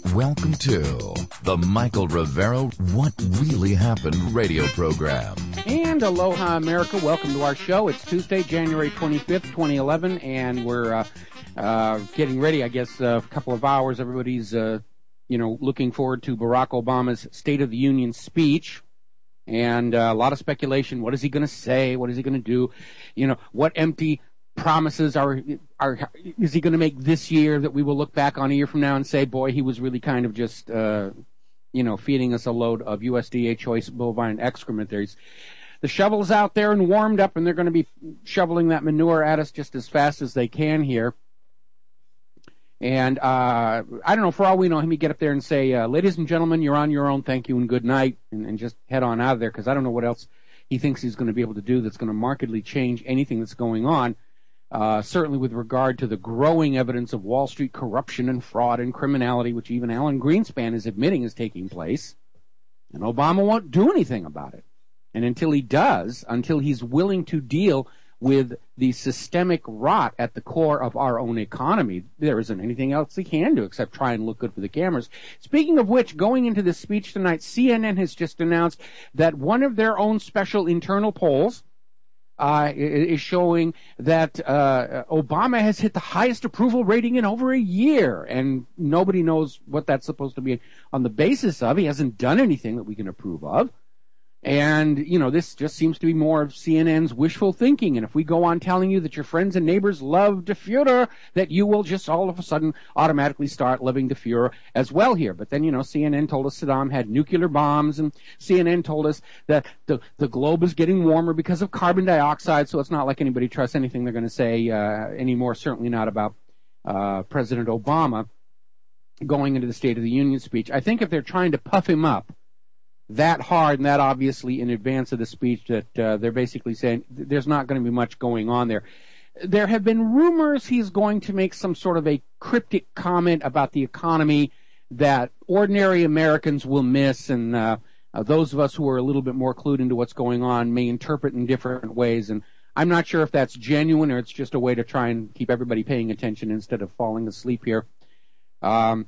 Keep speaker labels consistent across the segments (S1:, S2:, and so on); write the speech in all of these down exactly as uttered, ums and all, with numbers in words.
S1: Welcome to the Michael Rivera What Really Happened radio program.
S2: And aloha, America. Welcome to our show. It's Tuesday, January twenty-fifth, twenty eleven, and we're uh, uh, getting ready, I guess, uh, a couple of hours. Everybody's, uh, you know, looking forward to Barack Obama's State of the Union speech. And uh, a lot of speculation. What is he going to say? What is he going to do? You know, what empty promises are are is he going to make this year that we will look back on a year from now and say, boy, he was really kind of just, uh, you know, feeding us a load of U S D A choice bovine excrement. There's the shovel's out there and warmed up, and they're going to be shoveling that manure at us just as fast as they can here. And uh, I don't know, for all we know, he may get up there and say, uh, ladies and gentlemen, you're on your own, thank you and good night, and, and just head on out of there, because I don't know what else he thinks he's going to be able to do that's going to markedly change anything that's going on, uh, certainly with regard to the growing evidence of Wall Street corruption and fraud and criminality, which even Alan Greenspan is admitting is taking place. And Obama won't do anything about it. And until he does, until he's willing to deal with the systemic rot at the core of our own economy, there isn't anything else he can do except try and look good for the cameras. Speaking of which, going into this speech tonight, C N N has just announced that one of their own special internal polls uh, is showing that uh, Obama has hit the highest approval rating in over a year, and nobody knows what that's supposed to be on the basis of. He hasn't done anything that we can approve of. And, you know, this just seems to be more of C N N's wishful thinking. And if we go on telling you that your friends and neighbors love the Fuhrer, that you will just all of a sudden automatically start loving the Fuhrer as well here. But then, you know, C N N told us Saddam had nuclear bombs, and C N N told us that the, the globe is getting warmer because of carbon dioxide. So it's not like anybody trusts anything they're going to say uh, anymore, certainly not about uh, President Obama going into the State of the Union speech. I think if they're trying to puff him up that hard and that obviously in advance of the speech, that uh, they're basically saying there's not going to be much going on there. There have been rumors he's going to make some sort of a cryptic comment about the economy that ordinary Americans will miss, and uh, uh, those of us who are a little bit more clued into what's going on may interpret in different ways. And I'm not sure if that's genuine or it's just a way to try and keep everybody paying attention instead of falling asleep here. Um,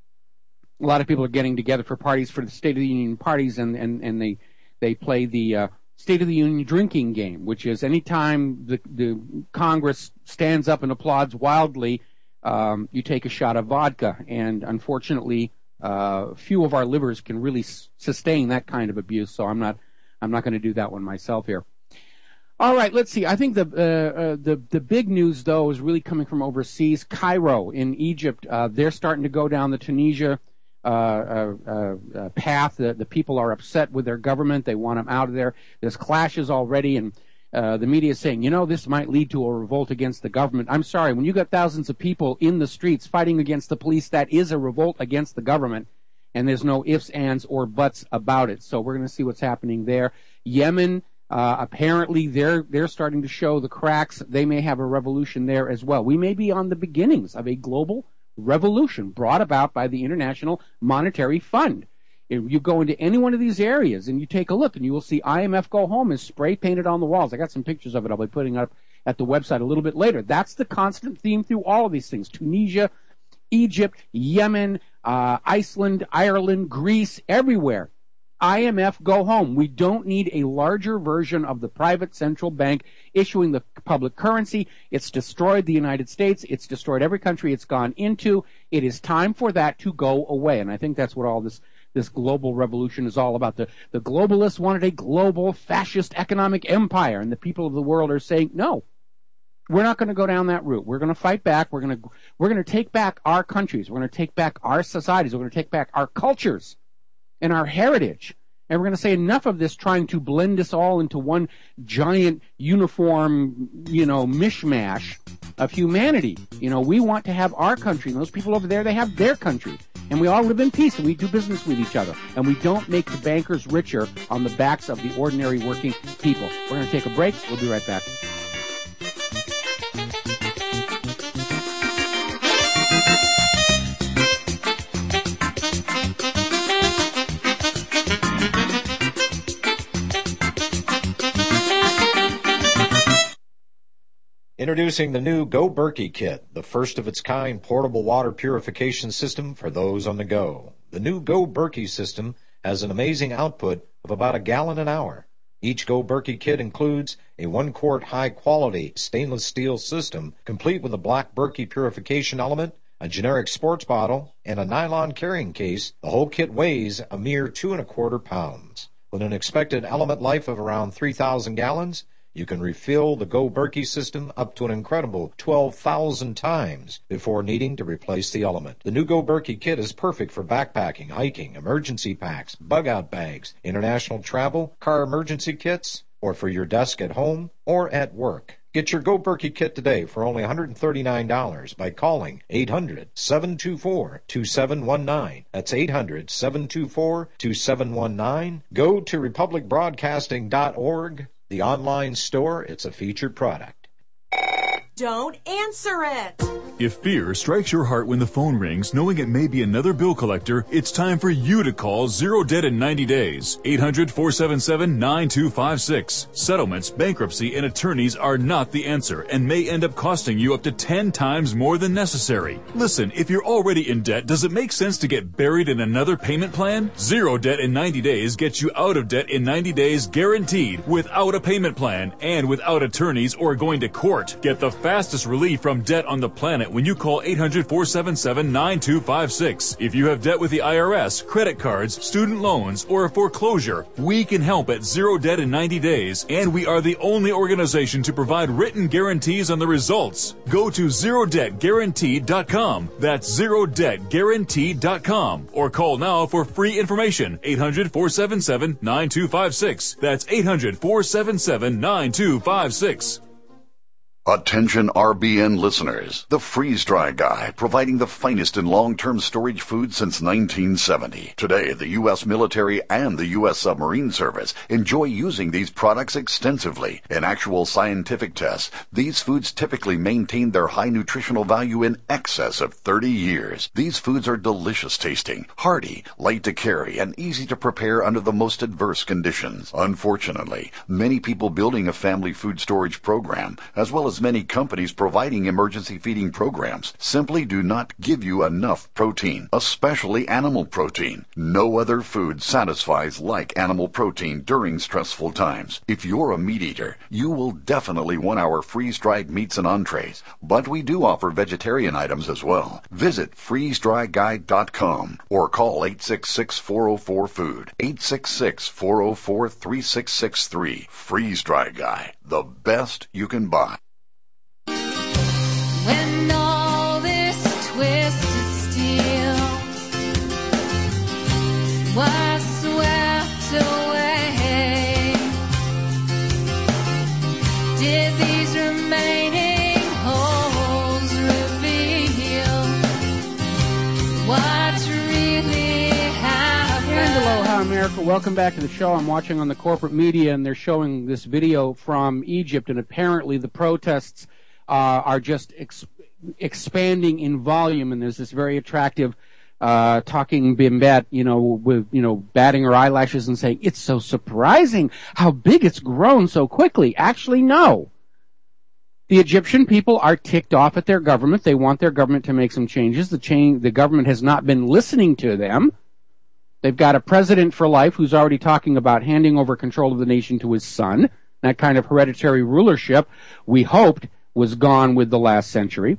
S2: A lot of people are getting together for parties, for the State of the Union parties, and, and, and they they play the uh, State of the Union drinking game, which is any time the, the Congress stands up and applauds wildly, um, you take a shot of vodka. And unfortunately, uh, few of our livers can really s- sustain that kind of abuse. So I'm not I'm not going to do that one myself here. All right, let's see. I think the uh, uh, the the big news though is really coming from overseas. Cairo in Egypt, uh, they're starting to go down the Tunisia Uh, uh, uh, path. The, the people are upset with their government. They want them out of there. There's clashes already, and uh, the media is saying, you know, this might lead to a revolt against the government. I'm sorry, when you got thousands of people in the streets fighting against the police, that is a revolt against the government, and there's no ifs, ands, or buts about it. So we're going to see what's happening there. Yemen, uh, apparently they're they're starting to show the cracks. They may have a revolution there as well. We may be on the beginnings of a global revolution brought about by the International Monetary Fund. If you go into any one of these areas and you take a look, and you will see I M F Go Home is spray painted on the walls. I got some pictures of it I'll be putting up at the website a little bit later. That's the constant theme through all of these things. Tunisia, Egypt, Yemen, uh, Iceland, Ireland, Greece, everywhere. I M F Go Home. We don't need a larger version of the private central bank issuing the public currency. It's destroyed the United States. It's destroyed every country it's gone into. It is time for that to go away. And I think that's what all this this global revolution is all about. The, the globalists wanted a global fascist economic empire, and the people of the world are saying, no, we're not going to go down that route. We're going to fight back. We're going to we're going to take back our countries. We're going to take back our societies. We're going to take back our cultures and our heritage. And we're going to say enough of this trying to blend us all into one giant uniform, you know, mishmash of humanity. You know, we want to have our country, and those people over there, they have their country. And we all live in peace, and we do business with each other. And we don't make the bankers richer on the backs of the ordinary working people. We're going to take a break. We'll be right back.
S3: Introducing the new Go Berkey Kit, the first of its kind portable water purification system for those on the go. The new Go Berkey system has an amazing output of about a gallon an hour. Each Go Berkey kit includes a one-quart high-quality stainless steel system, complete with a black Berkey purification element, a generic sports bottle, and a nylon carrying case. The whole kit weighs a mere two and a quarter pounds. With an expected element life of around three thousand gallons, you can refill the Go Berkey system up to an incredible twelve thousand times before needing to replace the element. The new Go Berkey kit is perfect for backpacking, hiking, emergency packs, bug-out bags, international travel, car emergency kits, or for your desk at home or at work. Get your Go Berkey kit today for only one hundred thirty-nine dollars by calling eight hundred, seven two four, two seven one nine. That's eight hundred, seven two four, two seven one nine. Go to republic broadcasting dot org. The online store, it's a featured product.
S4: Don't answer it!
S5: If fear strikes your heart when the phone rings, knowing it may be another bill collector, it's time for you to call Zero Debt in ninety days. eight hundred, four seven seven, nine two five six. Settlements, bankruptcy, and attorneys are not the answer and may end up costing you up to ten times more than necessary. Listen, if you're already in debt, does it make sense to get buried in another payment plan? Zero Debt in ninety days gets you out of debt in ninety days guaranteed, without a payment plan and without attorneys or going to court. Get the fastest relief from debt on the planet when you call eight hundred, four seven seven, nine two five six. If you have debt with the I R S, credit cards, student loans, or a foreclosure, we can help at Zero Debt in ninety days, and we are the only organization to provide written guarantees on the results. Go to zero debt guaranteed dot com. That's zero debt guaranteed dot com. Or call now for free information. eight hundred, four seven seven, nine two five six. That's eight hundred, four seven seven, nine two five six.
S6: Attention R B N listeners, the Freeze Dry Guy, providing the finest in long-term storage food since nineteen seventy. Today, the U S military and the U S submarine service enjoy using these products extensively. In actual scientific tests, these foods typically maintain their high nutritional value in excess of thirty years. These foods are delicious tasting, hearty, light to carry, and easy to prepare under the most adverse conditions. Unfortunately, many people building a family food storage program, as well as many companies providing emergency feeding programs, simply do not give you enough protein, especially animal protein. No other food satisfies like animal protein during stressful times. If you're a meat eater, you will definitely want our freeze-dried meats and entrees, but we do offer vegetarian items as well. Visit freeze dry guide dot com or call eight six six, four oh four, food, eight six six, four oh four, three six six three. Freeze Dry Guy, the best you can buy.
S7: When all this twisted steel was swept away, did these remaining holes reveal what really happened?
S2: And aloha, America. Welcome back to the show. I'm watching on the corporate media, and they're showing this video from Egypt, and apparently the protests Uh, are just ex- expanding in volume, and there's this very attractive uh, talking bimbette, you know, with, you know, batting her eyelashes and saying, it's so surprising how big it's grown so quickly. Actually, no. The Egyptian people are ticked off at their government. They want their government to make some changes. The change, the government has not been listening to them. They've got a president for life who's already talking about handing over control of the nation to his son. That kind of hereditary rulership, we hoped, was gone with the last century.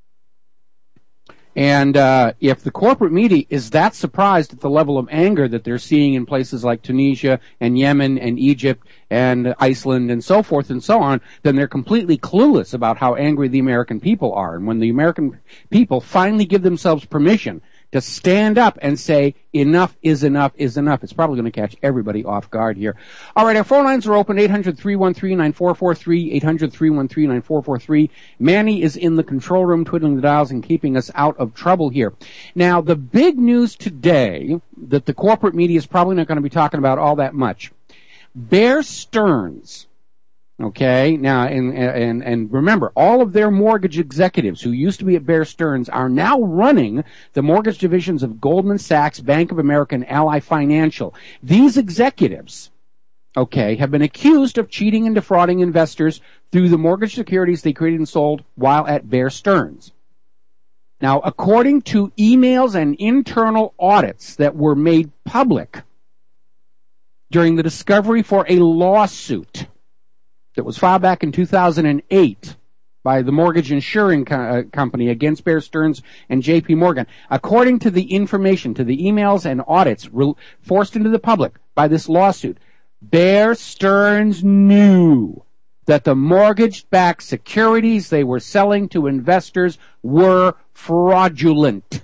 S2: And uh, if the corporate media is that surprised at the level of anger that they're seeing in places like Tunisia and Yemen and Egypt and Iceland and so forth and so on, then they're completely clueless about how angry the American people are. And when the American people finally give themselves permission to stand up and say, enough is enough is enough, it's probably going to catch everybody off guard here. All right, our phone lines are open, eight hundred, three one three, nine four four three, eight hundred, three one three, nine four four three. Manny is in the control room twiddling the dials and keeping us out of trouble here. Now, the big news today that the corporate media is probably not going to be talking about all that much. Bear Stearns, okay, now, and, and, and remember, all of their mortgage executives who used to be at Bear Stearns are now running the mortgage divisions of Goldman Sachs, Bank of America, and Ally Financial. These executives okay, have been accused of cheating and defrauding investors through the mortgage securities they created and sold while at Bear Stearns. Now, according to emails and internal audits that were made public during the discovery for a lawsuit that was filed back in two thousand eight by the mortgage insuring co- uh, company against Bear Stearns and J P Morgan, according to the information, to the emails and audits re- forced into the public by this lawsuit, Bear Stearns knew that the mortgage-backed securities they were selling to investors were fraudulent.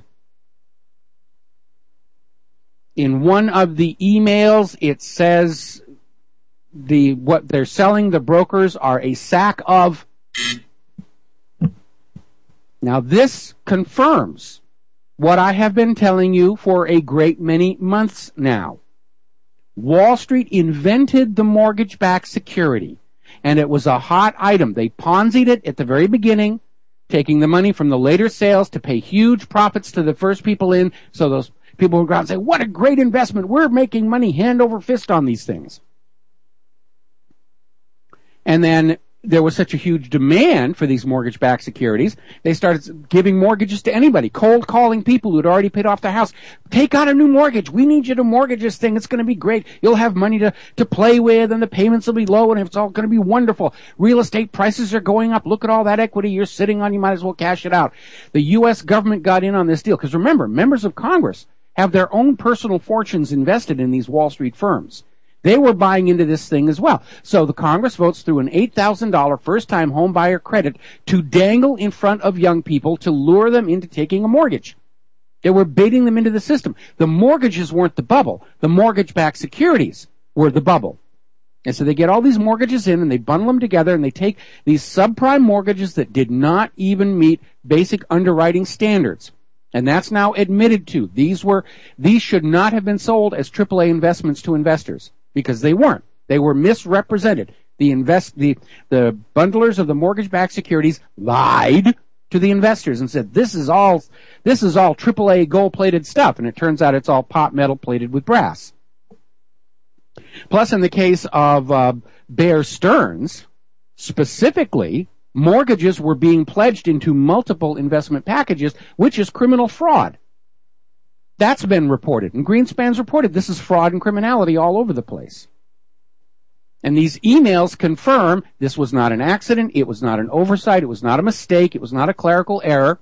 S2: In one of the emails, it says the what they're selling the brokers are a sack of. Now, this confirms what I have been telling you for a great many months now. Wall Street invented the mortgage-backed security, and it was a hot item. They Ponzi'd it at the very beginning, taking the money from the later sales to pay huge profits to the first people in, so those people would go out and say, what a great investment. We're making money hand over fist on these things. And then there was such a huge demand for these mortgage-backed securities, they started giving mortgages to anybody, cold calling people who had already paid off their house. Take out a new mortgage. We need you to mortgage this thing. It's going to be great. You'll have money to, to play with, and the payments will be low, and it's all going to be wonderful. Real estate prices are going up. Look at all that equity you're sitting on. You might as well cash it out. The U S government got in on this deal, because remember, members of Congress have their own personal fortunes invested in these Wall Street firms. They were buying into this thing as well. So the Congress votes through an eight thousand dollars first-time home buyer credit to dangle in front of young people to lure them into taking a mortgage. They were baiting them into the system. The mortgages weren't the bubble. The mortgage-backed securities were the bubble. And so they get all these mortgages in, and they bundle them together, and they take these subprime mortgages that did not even meet basic underwriting standards. And that's now admitted to. These were, these should not have been sold as triple A investments to investors, because they weren't. They were misrepresented. The invest, the, the bundlers of the mortgage-backed securities lied to the investors and said, this is all, this is all triple A gold-plated stuff. And it turns out it's all pot metal plated with brass. Plus, in the case of, uh, Bear Stearns, specifically, mortgages were being pledged into multiple investment packages, which is criminal fraud. That's been reported, and Greenspan's reported this is fraud and criminality all over the place. And these emails confirm this was not an accident, it was not an oversight, it was not a mistake, it was not a clerical error.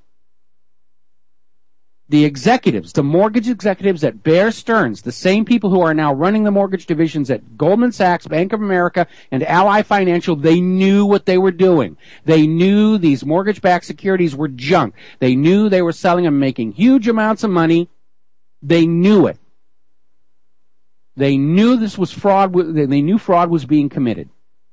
S2: The executives, the mortgage executives at Bear Stearns, the same people who are now running the mortgage divisions at Goldman Sachs, Bank of America, and Ally Financial, they knew what they were doing. They knew these mortgage-backed securities were junk. They knew they were selling and making huge amounts of money. They knew it. They knew this was fraud. They knew fraud was being committed.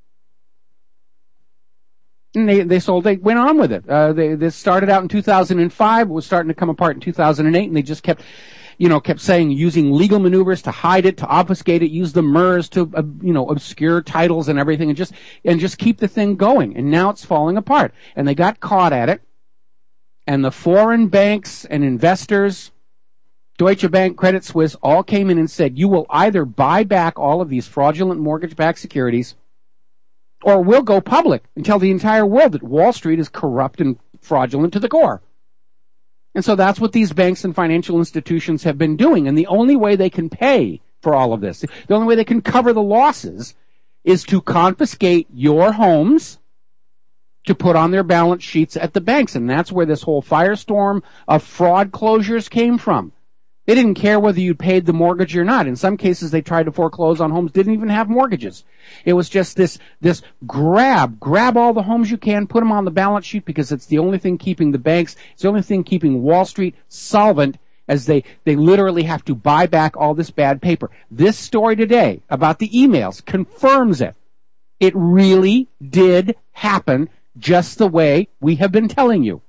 S2: And they, they sold, they went on with it. Uh, they, this started out in two thousand five, it was starting to come apart in two thousand eight, and they just kept, you know, kept saying, using legal maneuvers to hide it, to obfuscate it, use the M E R S to, uh, you know, obscure titles and everything, and just, and just keep the thing going. And now it's falling apart. And they got caught at it. And the foreign banks and investors, Deutsche Bank, Credit Suisse, all came in and said, you will either buy back all of these fraudulent mortgage-backed securities, or we'll go public and tell the entire world that Wall Street is corrupt and fraudulent to the core. And so that's what these banks and financial institutions have been doing. And the only way they can pay for all of this, the only way they can cover the losses, is to confiscate your homes to put on their balance sheets at the banks. And that's where this whole firestorm of fraud closures came from. They didn't care whether you paid the mortgage or not. In some cases, they tried to foreclose on homes, didn't even have mortgages. It was just this, this grab, grab all the homes you can, put them on the balance sheet, because it's the only thing keeping the banks, it's the only thing keeping Wall Street solvent, as they, they literally have to buy back all this bad paper. This story today about the emails confirms it. It really did happen just the way we have been telling you.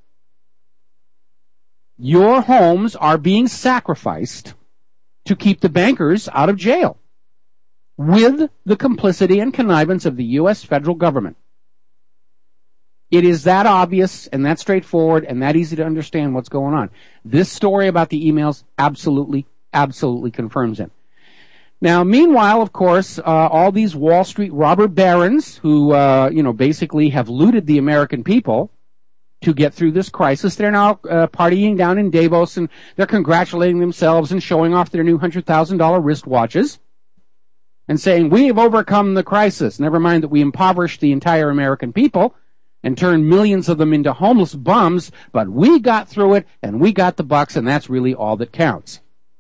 S2: Your homes are being sacrificed to keep the bankers out of jail, with the complicity and connivance of the U S federal government. It is that obvious and that straightforward and that easy to understand what's going on. This story about the emails absolutely, absolutely confirms it. Now, meanwhile, of course, uh, all these Wall Street robber barons who, uh, you know, basically have looted the American people to get through this crisis, they're now uh, partying down in Davos, and they're congratulating themselves and showing off their new one hundred thousand dollars wristwatches and saying, we have overcome the crisis. Never mind that we impoverished the entire American people and turned millions of them into homeless bums, but we got through it, and we got the bucks, and that's really all that counts.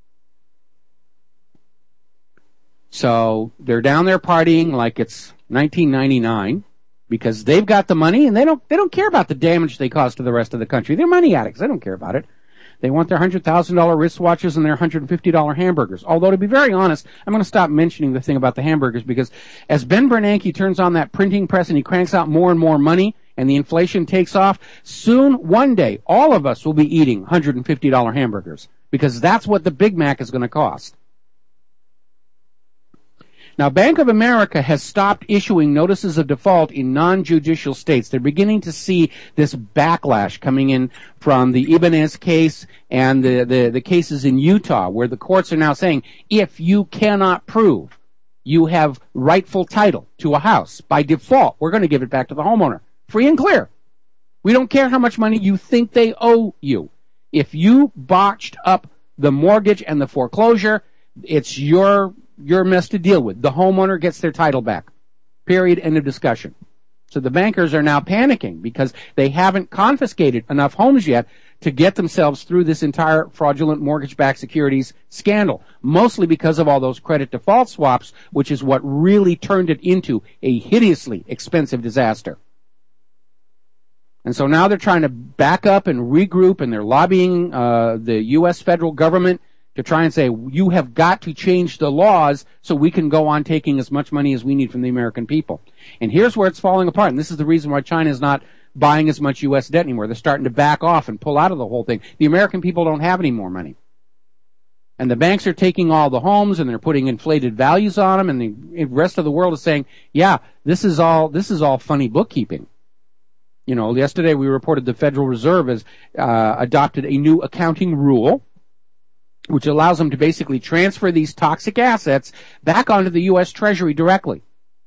S2: So they're down there partying like it's nineteen ninety-nine because they've got the money and they don't they don't care about the damage they cause to the rest of the country. They're money addicts. They don't care about it. They want their one hundred thousand dollars wristwatches and their one hundred fifty dollars hamburgers. Although, to be very honest, I'm going to stop mentioning the thing about the hamburgers because as Ben Bernanke turns on that printing press and he cranks out more and more money and the inflation takes off, soon, one day, all of us will be eating one hundred fifty dollars hamburgers because that's what the Big Mac is going to cost. Now, Bank of America has stopped issuing notices of default in non-judicial states. They're beginning to see this backlash coming in from the Ibanez case and the, the, the cases in Utah, where the courts are now saying, if you cannot prove you have rightful title to a house, by default, we're going to give it back to the homeowner. Free and clear. We don't care how much money you think they owe you. If you botched up the mortgage and the foreclosure, it's your your mess to deal with. The homeowner gets their title back. Period. End of discussion. So the bankers are now panicking because they haven't confiscated enough homes yet to get themselves through this entire fraudulent mortgage-backed securities scandal, mostly because of all those credit default swaps, which is what really turned it into a hideously expensive disaster. And so now they're trying to back up and regroup, and they're lobbying uh, the U S federal government to try and say, you have got to change the laws so we can go on taking as much money as we need from the American people. And here's where it's falling apart, and this is the reason why China is not buying as much U S debt anymore. They're starting to back off and pull out of the whole thing. The American people don't have any more money. And the banks are taking all the homes and they're putting inflated values on them, and the rest of the world is saying, yeah, this is all, this is all funny bookkeeping. You know, yesterday we reported the Federal Reserve has uh, adopted a new accounting rule which allows them to basically transfer these toxic assets back onto the U S Treasury directly.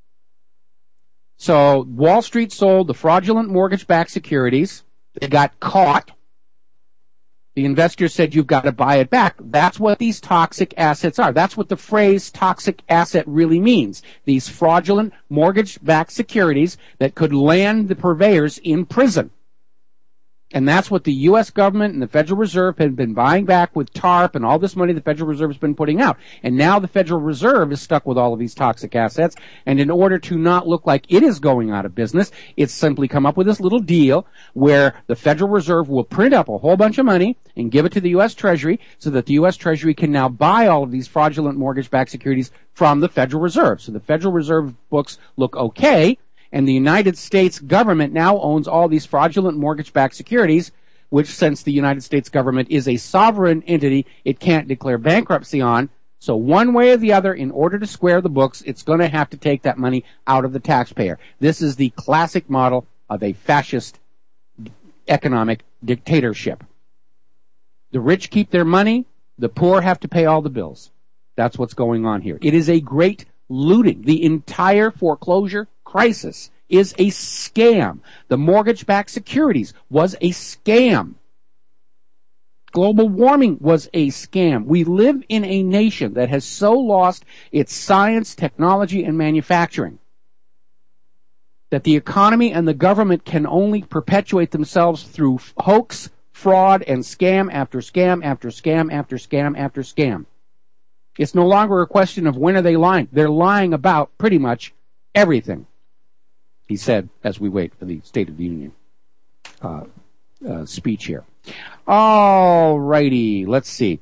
S2: So Wall Street sold the fraudulent mortgage-backed securities. They got caught. The investors said, you've got to buy it back. That's what these toxic assets are. That's what the phrase toxic asset really means. These fraudulent mortgage-backed securities that could land the purveyors in prison. And that's what the U S government and the Federal Reserve have been buying back with TARP and all this money the Federal Reserve has been putting out. And now the Federal Reserve is stuck with all of these toxic assets. And in order to not look like it is going out of business, it's simply come up with this little deal where the Federal Reserve will print up a whole bunch of money and give it to the U S Treasury so that the U S Treasury can now buy all of these fraudulent mortgage-backed securities from the Federal Reserve. So the Federal Reserve books look okay. And the United States government now owns all these fraudulent mortgage-backed securities, which, since the United States government is a sovereign entity, it can't declare bankruptcy on. So one way or the other, in order to square the books, it's going to have to take that money out of the taxpayer. This is the classic model of a fascist economic dictatorship. The rich keep their money, the poor have to pay all the bills. That's what's going on here. It is a great looting. The entire foreclosure crisis is a scam. The mortgage-backed securities was a scam. Global warming was a scam. We live in a nation that has so lost its science, technology, and manufacturing that the economy and the government can only perpetuate themselves through hoax, fraud, and scam after scam after scam after scam after scam. It's no longer a question of when are they lying. They're lying about pretty much everything, he said, as we wait for the State of the Union uh, uh, speech here. All righty, let's see.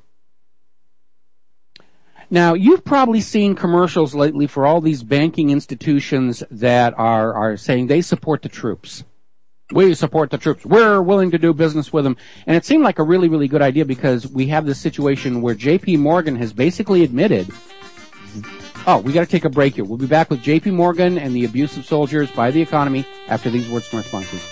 S2: Now, you've probably seen commercials lately for all these banking institutions that are, are saying they support the troops. We support the troops. We're willing to do business with them. And it seemed like a really, really good idea because we have this situation where J P Morgan has basically admitted. Oh, we got to take a break here. We'll be back with J P Morgan and the abuse of soldiers by the economy after these words from our sponsors.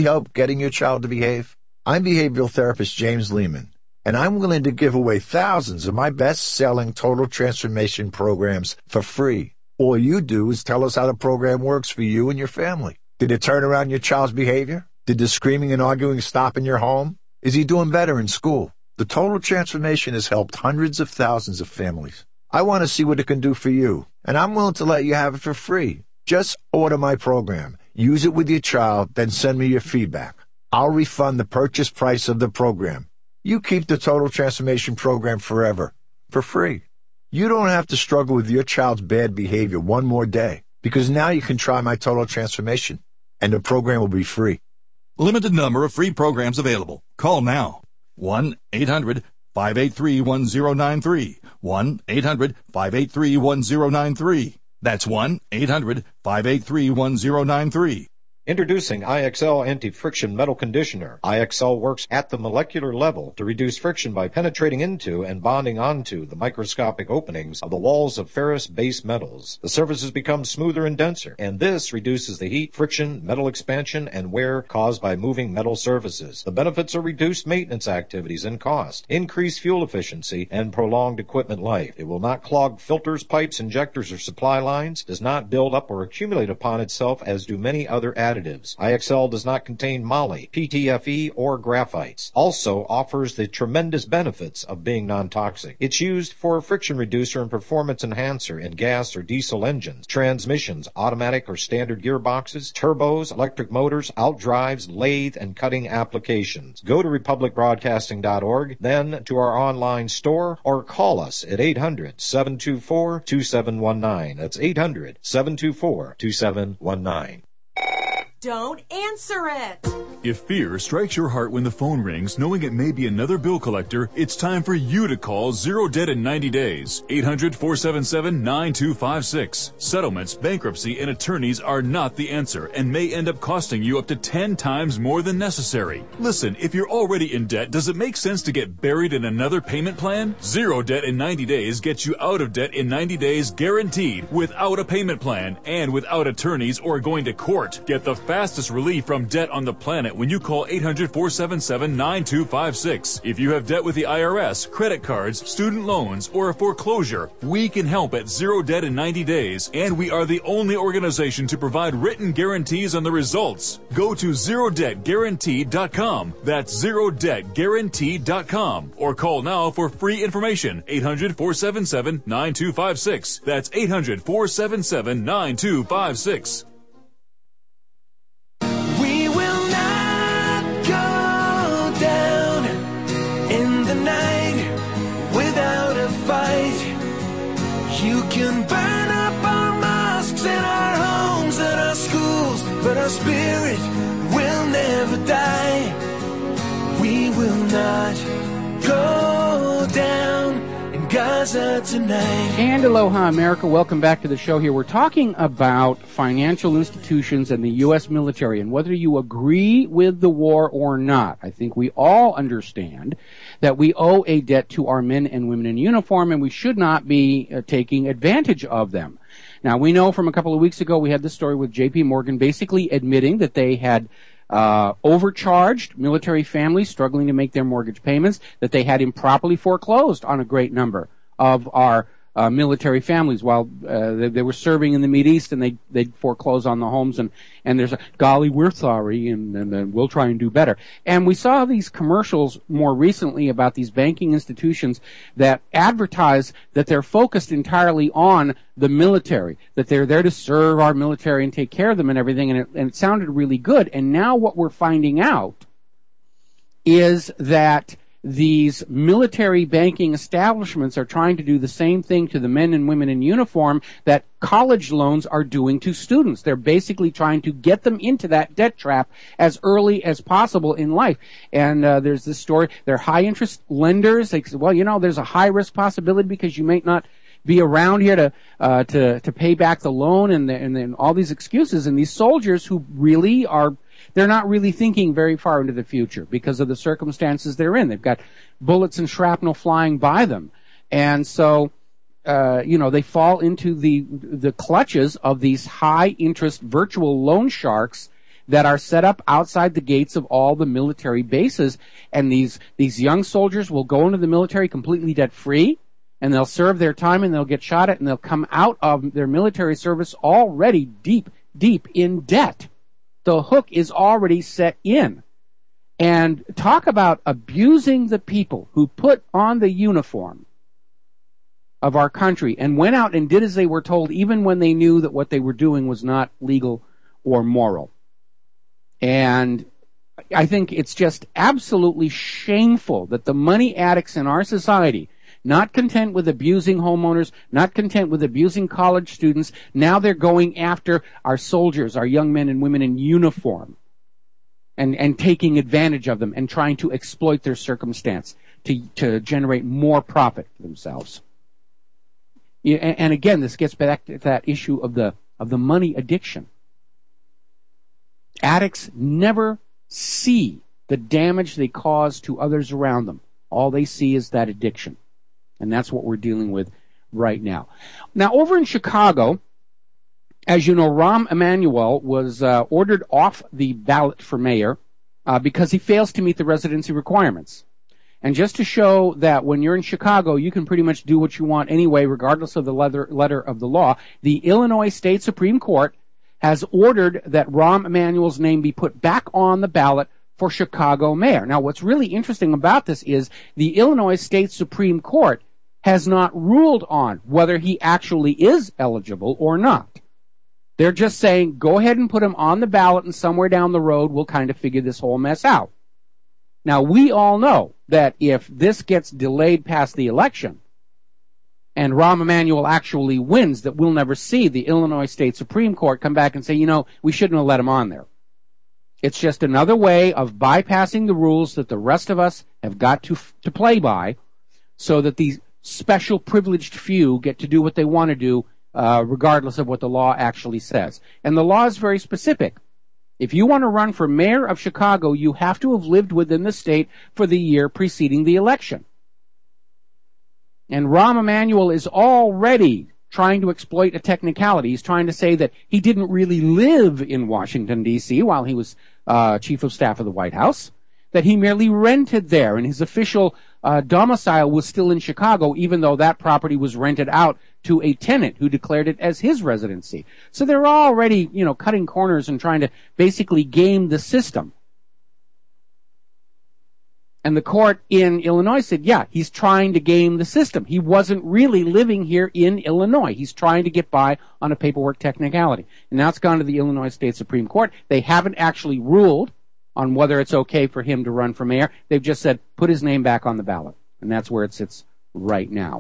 S8: help getting your child to behave? I'm behavioral therapist James Lehman, and I'm willing to give away thousands of my best-selling total transformation programs for free. All you do is tell us how the program works for you and your family. Did it turn around your child's behavior? Did the screaming and arguing stop in your home? Is he doing better in school? The total transformation has helped hundreds of thousands of families. I want to see what it can do for you, and I'm willing to let you have it for free. Just order my program, use it with your child, then send me your feedback. I'll refund the purchase price of the program. You keep the Total Transformation Program forever, for free. You don't have to struggle with your child's bad behavior one more day, because now you can try my Total Transformation, and the program will be free.
S9: Limited number of free programs available. Call now. one eight hundred five eight three one zero nine three. one eight hundred five eight three one zero nine three. That's one eight hundred five eight three one zero nine three.
S3: Introducing I X L Anti-Friction Metal Conditioner. I X L works at the molecular level to reduce friction by penetrating into and bonding onto the microscopic openings of the walls of ferrous base metals. The surfaces become smoother and denser, and this reduces the heat, friction, metal expansion, and wear caused by moving metal surfaces. The benefits are reduced maintenance activities and cost, increased fuel efficiency, and prolonged equipment life. It will not clog filters, pipes, injectors, or supply lines, does not build up or accumulate upon itself as do many other additives. I X L does not contain moly, P T F E, or graphites. Also offers the tremendous benefits of being non-toxic. It's used for a friction reducer and performance enhancer in gas or diesel engines, transmissions, automatic or standard gearboxes, turbos, electric motors, outdrives, lathe, and cutting applications. Go to republic broadcasting dot org, then to our online store, or call us at eight hundred seven two four two seven one nine. That's eight hundred seven two four two seven one nine.
S4: Don't answer it.
S5: If fear strikes your heart when the phone rings, knowing it may be another bill collector, it's time for you to call Zero Debt in ninety days. eight hundred four seven seven nine two five six. Settlements, bankruptcy, and attorneys are not the answer and may end up costing you up to ten times more than necessary. Listen, if you're already in debt, does it make sense to get buried in another payment plan? Zero Debt in ninety days gets you out of debt in ninety days guaranteed, without a payment plan and without attorneys or going to court. Get the fastest relief from debt on the planet when you call eight hundred four seven seven nine two five six. If you have debt with the I R S, credit cards, student loans, or a foreclosure, we can help at Zero Debt in ninety days, and we are the only organization to provide written guarantees on the results. Go to zero debt guaranteed dot com. That's zero debt guaranteed dot com. Or call now for free information. eight hundred four seven seven nine two five six. That's eight hundred four seven seven nine two five six.
S10: We will not go down in the night without a fight. You can burn up our mosques and our homes and our schools, but our spirit will never die. We will not go down in Gaza tonight.
S2: And aloha, America. Welcome back to the show here. We're talking about financial institutions and the U S military and whether you agree with the war or not. I think we all understand that we owe a debt to our men and women in uniform, and we should not be uh, taking advantage of them. Now, we know from a couple of weeks ago we had this story with J P Morgan basically admitting that they had uh overcharged military families struggling to make their mortgage payments, that they had improperly foreclosed on a great number of our uh, military families while uh, they, they were serving in the Mideast, and they they'd foreclose on the homes, and and there's a golly, we're sorry, and, and and we'll try and do better. And we saw these commercials more recently about these banking institutions that advertise that they're focused entirely on the military, that they're there to serve our military and take care of them and everything, and it, and it sounded really good. And now what we're finding out is that these military banking establishments are trying to do the same thing to the men and women in uniform that college loans are doing to students. They're basically trying to get them into that debt trap as early as possible in life. And uh, there's this story, they're high-interest lenders. They say, well, you know, there's a high-risk possibility because you may not be around here to uh, to to pay back the loan, and the, and then all these excuses. And these soldiers who really are, they're not really thinking very far into the future because of the circumstances they're in. They've got bullets and shrapnel flying by them, and so uh, you know they fall into the the clutches of these high interest virtual loan sharks that are set up outside the gates of all the military bases. And these, these young soldiers will go into the military completely debt free, and they'll serve their time and they'll get shot at, and they'll come out of their military service already deep, deep in debt. The hook is already set in. And talk about abusing the people who put on the uniform of our country and went out and did as they were told, even when they knew that what they were doing was not legal or moral. And I think it's just absolutely shameful that the money addicts in our society, not content with abusing homeowners, not content with abusing college students, now they're going after our soldiers, our young men and women in uniform, and, and taking advantage of them and trying to exploit their circumstance to, to generate more profit for themselves. Yeah, and, and again, this gets back to that issue of the, of the money addiction. Addicts never see the damage they cause to others around them. All they see is that addiction. And that's what we're dealing with right now. Now, over in Chicago, as you know, Rahm Emanuel was uh, ordered off the ballot for mayor uh, because he fails to meet the residency requirements. And just to show that when you're in Chicago, you can pretty much do what you want anyway, regardless of the letter, letter of the law, the Illinois State Supreme Court has ordered that Rahm Emanuel's name be put back on the ballot for Chicago mayor. Now, what's really interesting about this is the Illinois State Supreme Court has not ruled on whether he actually is eligible or not. They're just saying, go ahead and put him on the ballot, and somewhere down the road, we'll kind of figure this whole mess out. Now, we all know that if this gets delayed past the election, and Rahm Emanuel actually wins, that we'll never see the Illinois State Supreme Court come back and say, you know, we shouldn't have let him on there. It's just another way of bypassing the rules that the rest of us have got to to play by, so that these special privileged few get to do what they want to do, uh, regardless of what the law actually says. And the law is very specific. If you want to run for mayor of Chicago, you have to have lived within the state for the year preceding the election. And Rahm Emanuel is already trying to exploit a technicality. He's trying to say that he didn't really live in Washington, D C while he was uh, chief of staff of the White House, that he merely rented there, and his official uh, domicile was still in Chicago, even though that property was rented out to a tenant who declared it as his residency. So they're already, you know, cutting corners and trying to basically game the system. And the court in Illinois said, yeah, he's trying to game the system. He wasn't really living here in Illinois. He's trying to get by on a paperwork technicality. And now it's gone to the Illinois State Supreme Court. They haven't actually ruled on whether it's okay for him to run for mayor. They've just said, put his name back on the ballot. And that's where it sits right now.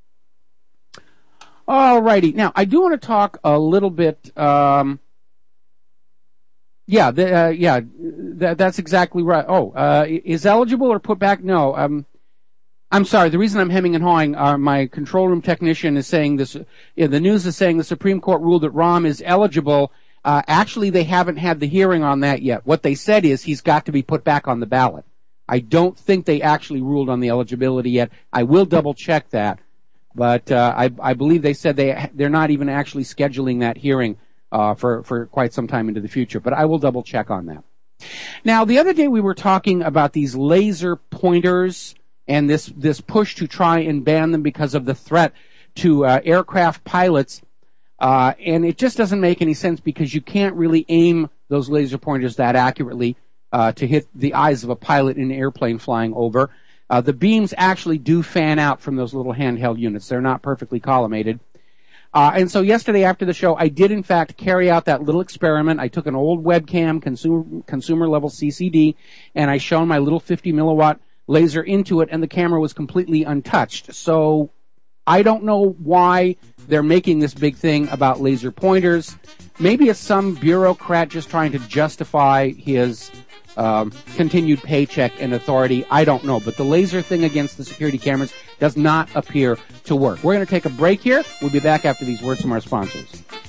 S2: All righty. Now, I do want to talk a little bit, um, Yeah, the, uh, yeah, that, that's exactly right. Oh, uh, is eligible or put back? No, um, I'm sorry. The reason I'm hemming and hawing, uh, my control room technician is saying this, yeah, the news is saying the Supreme Court ruled that Rahm is eligible. Uh, actually, they haven't had the hearing on that yet. What they said is he's got to be put back on the ballot. I don't think they actually ruled on the eligibility yet. I will double check that. But, uh, I, I believe they said they, they're not even actually scheduling that hearing Uh, for, for quite some time into the future, but I will double check on that. Now, the other day we were talking about these laser pointers and this, this push to try and ban them because of the threat to uh, aircraft pilots, uh, and it just doesn't make any sense because you can't really aim those laser pointers that accurately uh, to hit the eyes of a pilot in an airplane flying over. Uh, the beams actually do fan out from those little handheld units. They're not perfectly collimated. Uh, and so yesterday after the show, I did in fact carry out that little experiment. I took an old webcam, consumer, consumer level C C D, and I shone my little fifty milliwatt laser into it, and the camera was completely untouched. So I don't know why they're making this big thing about laser pointers. Maybe it's some bureaucrat just trying to justify his um, continued paycheck and authority. I don't know. But the laser thing against the security cameras does not appear to work. We're going to take a break here. We'll be back after these words from our sponsors.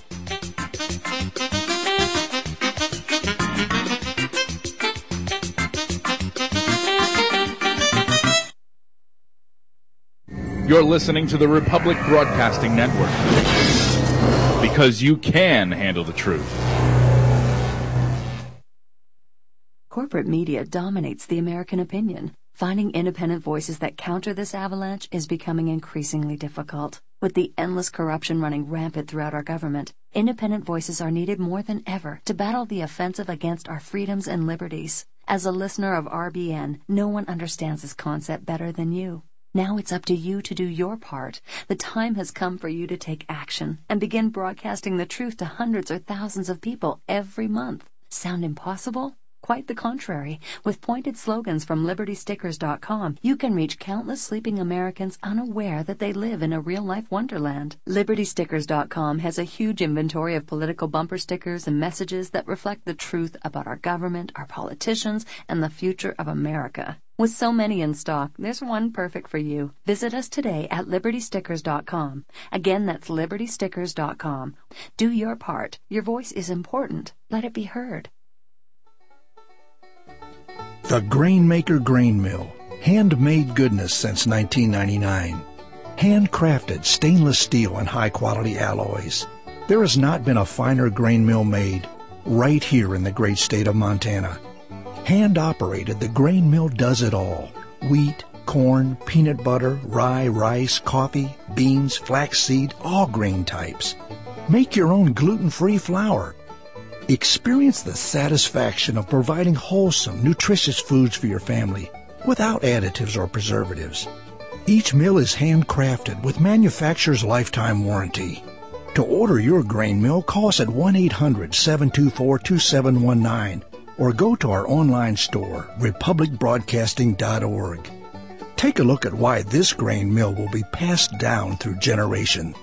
S11: You're listening to the Republic Broadcasting Network, because you can handle the truth.
S12: Corporate media dominates the American opinion. Finding independent voices that counter this avalanche is becoming increasingly difficult. With the endless corruption running rampant throughout our government, independent voices are needed more than ever to battle the offensive against our freedoms and liberties. As a listener of R B N, no one understands this concept better than you. Now it's up to you to do your part. The time has come for you to take action and begin broadcasting the truth to hundreds or thousands of people every month. Sound impossible? Quite the contrary. With pointed slogans from Liberty Stickers dot com, you can reach countless sleeping Americans unaware that they live in a real-life wonderland. Liberty Stickers dot com has a huge inventory of political bumper stickers and messages that reflect the truth about our government, our politicians, and the future of America. With so many in stock, there's one perfect for you. Visit us today at Liberty Stickers dot com. Again, that's Liberty Stickers dot com. Do your part. Your voice is important. Let it be heard.
S13: The Grainmaker Grain Mill. Handmade goodness since nineteen ninety-nine. Handcrafted stainless steel and high-quality alloys. There has not been a finer grain mill made right here in the great state of Montana. Hand-operated, the grain mill does it all. Wheat, corn, peanut butter, rye, rice, coffee, beans, flaxseed, all grain types. Make your own gluten-free flour. Experience the satisfaction of providing wholesome, nutritious foods for your family without additives or preservatives. Each mill is handcrafted with manufacturer's lifetime warranty. To order your grain mill, call us at one eight hundred, seven two four, two seven one nine or go to our online store, republic broadcasting dot org. Take a look at why this grain mill will be passed down through generation.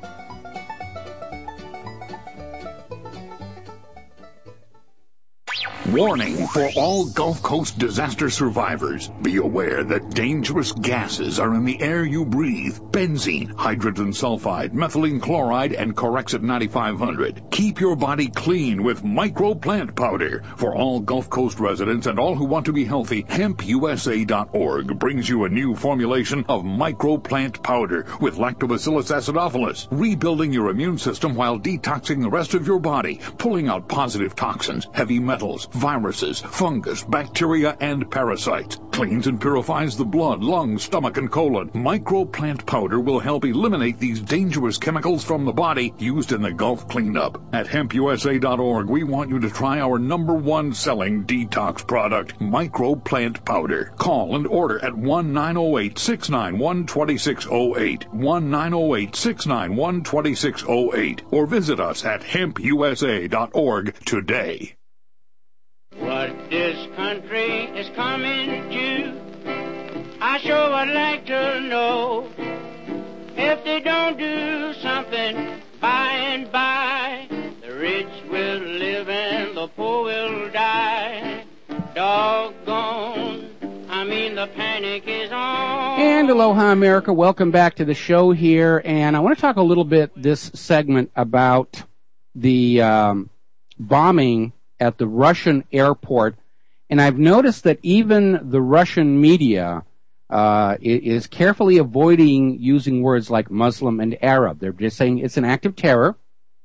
S14: Warning for all Gulf Coast disaster survivors. Be aware that dangerous gases are in the air you breathe. Benzene, hydrogen sulfide, methylene chloride, and Corexit ninety-five hundred. Keep your body clean with Micro Plant Powder. For all Gulf Coast residents and all who want to be healthy, hemp U S A dot org brings you a new formulation of Micro Plant Powder with Lactobacillus acidophilus, rebuilding your immune system while detoxing the rest of your body, pulling out positive toxins, heavy metals, viruses, fungus, bacteria, and parasites. Cleans and purifies the blood, lungs, stomach, and colon. Micro Plant Powder will help eliminate these dangerous chemicals from the body used in the Gulf cleanup. At hemp U S A dot org, we want you to try our number one selling detox product, Micro Plant Powder. Call and order at one nine zero eight, six nine one, two six zero eight, one nine zero eight, six nine one, two six zero eight, or visit us at hemp U S A dot org today.
S15: What this country is coming to, I sure would like to know. If they don't do something by and by, the rich will live and the poor will die. Doggone, I mean the panic is on.
S2: And aloha, America. Welcome back to the show here. And I want to talk a little bit this segment about the um, bombing at the Russian airport, and I've noticed that even the Russian media uh, is carefully avoiding using words like Muslim and Arab. They're just saying it's an act of terror.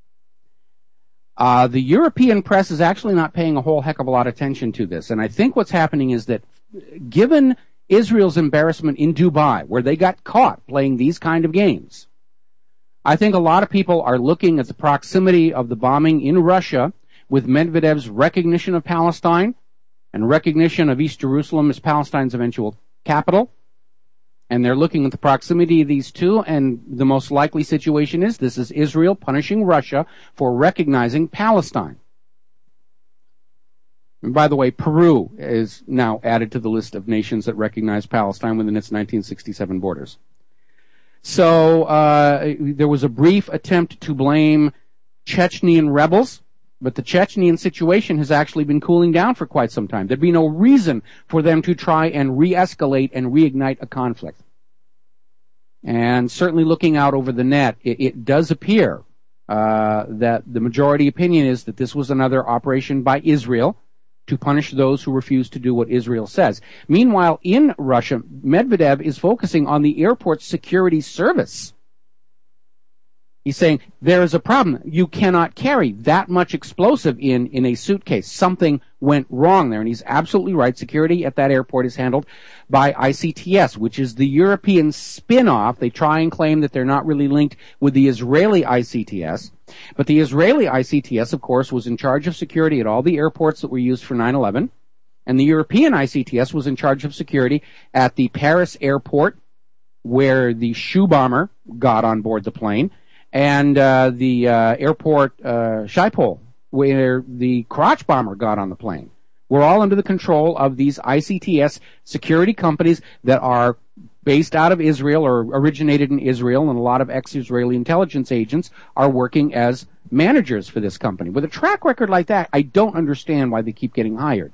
S2: Uh, the European press is actually not paying a whole heck of a lot of attention to this, and I think what's happening is that given Israel's embarrassment in Dubai, where they got caught playing these kind of games, I think a lot of people are looking at the proximity of the bombing in Russia with Medvedev's recognition of Palestine and recognition of East Jerusalem as Palestine's eventual capital. And they're looking at the proximity of these two, and the most likely situation is this is Israel punishing Russia for recognizing Palestine. And by the way, Peru is now added to the list of nations that recognize Palestine within its nineteen sixty-seven borders. So uh, there was a brief attempt to blame Chechnyan rebels, but the Chechnyan situation has actually been cooling down for quite some time. There'd be no reason for them to try and re-escalate and reignite a conflict. And certainly looking out over the net, it, it does appear uh, that the majority opinion is that this was another operation by Israel to punish those who refuse to do what Israel says. Meanwhile, in Russia, Medvedev is focusing on the airport security service. He's saying there is a problem. You cannot carry that much explosive in, in a suitcase. Something went wrong there. And he's absolutely right. Security at that airport is handled by I C T S, which is the European spin-off. They try and claim that they're not really linked with the Israeli I C T S. But the Israeli I C T S, of course, was in charge of security at all the airports that were used for nine eleven. And the European I C T S was in charge of security at the Paris airport, where the shoe bomber got on board the plane, and uh, the uh, airport uh, Schiphol, where the crotch bomber got on the plane. We're all under the control of these I C T S security companies that are based out of Israel or originated in Israel, and a lot of ex-Israeli intelligence agents are working as managers for this company. With a track record like that, I don't understand why they keep getting hired.